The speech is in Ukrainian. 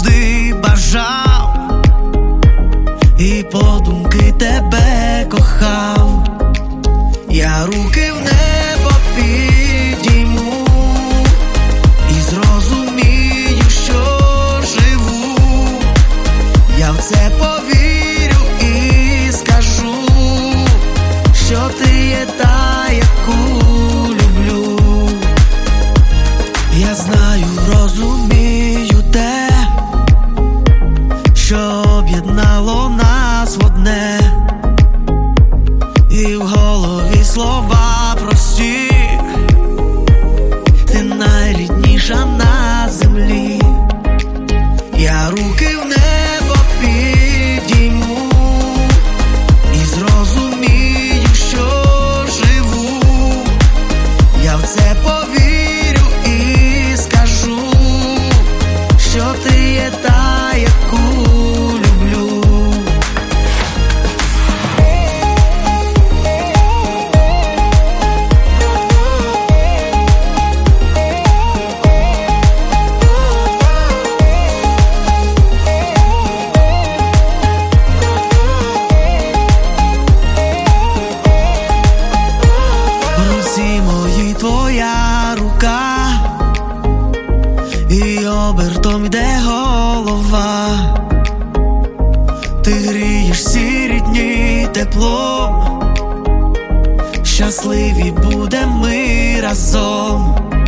завжди бажав, і подумки тебе кохав. Я руки в небо підійму і зрозумію, що живу. Я в це повірю і скажу, що ти є та, яку люблю. Я знаю, розумію те, що об'єднало нас в одне, і в голові слова прості. Ти найрідніша на землі. Я руки в небо підійму і зрозумію, що живу. Я в це повірю і скажу, що ти є та, яку люблю. В руці моїй твоя рука, і обертом йде голова. Ти грієш всі рідні теплом, щасливі будем ми разом.